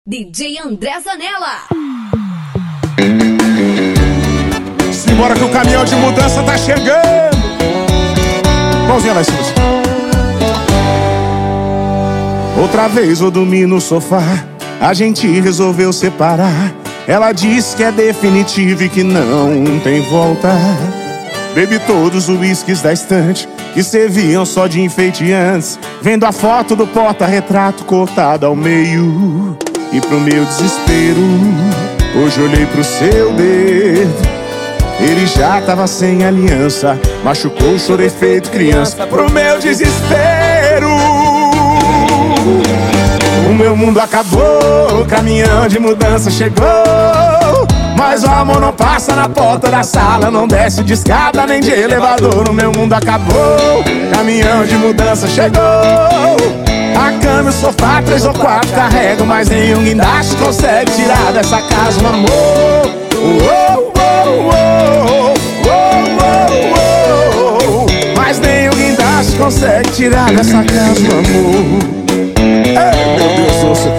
DJ André Zanella. Simbora que o caminhão de mudança tá chegando. Mãozinha lá em cima. Outra vez vou dormir no sofá. A gente resolveu separar. Ela disse que é definitivo e que não tem volta. Bebi todos os uísques da estante que serviam só de enfeite antes. Vendo a foto do porta-retrato cortada ao meio. E pro meu desespero, hoje olhei pro seu dedo. Ele já tava sem aliança. Machucou, chorei feito criança. Pro meu desespero, o meu mundo acabou. O caminhão de mudança chegou. Mas o amor não passa na porta da sala, não desce de escada nem de elevador. O meu mundo acabou. Caminhão de mudança chegou. A cama e o sofá, 3 ou 4 carrego, mas nenhum guindaste consegue tirar dessa casa um amor. Mas nenhum guindaste consegue tirar dessa casa um amor. Ei, meu Deus do céu.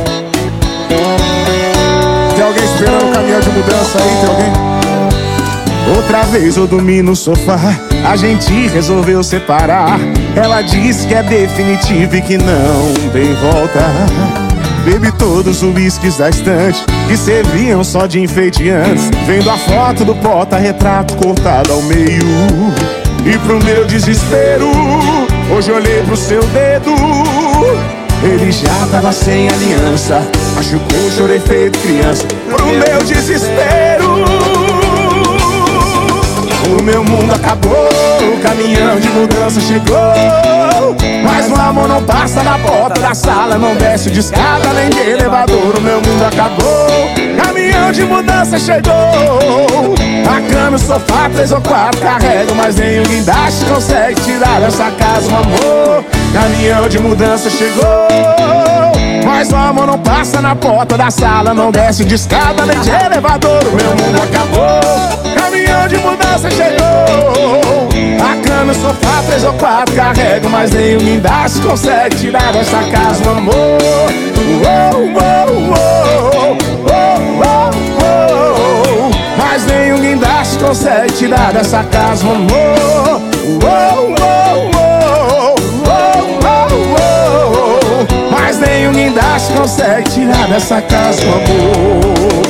Tem alguém esperando o caminhão de mudança aí? Tem alguém? Outra vez eu dormi no sofá. A gente resolveu separar. Ela disse que é definitivo e que não tem volta. Bebi todos os uísques da estante que serviam só de enfeite antes. Vendo a foto do porta-retrato cortado ao meio. E pro meu desespero, hoje olhei pro seu dedo. Ele já tava sem aliança. Machucou, chorei feito criança. Pro meu desespero, o meu mundo acabou. O caminhão de mudança chegou. Mas o amor não passa na porta da sala, não desce de escada nem de elevador. O meu mundo acabou. Caminhão de mudança chegou. A cama e o sofá, 3 ou 4 carrego, mas nenhum guindaste consegue tirar dessa casa um amor. Caminhão de mudança chegou. Mas o amor não passa na porta da sala, não desce de escada nem de elevador. O meu mundo acabou. Caminhão de mudança chegou. A cama e o sofá, 3 ou 4 carrego, mas nenhum guindaste consegue tirar dessa casa um amor. Mas nenhum guindaste consegue tirar dessa casa um amor. Mas nenhum guindaste consegue tirar dessa casa um amor.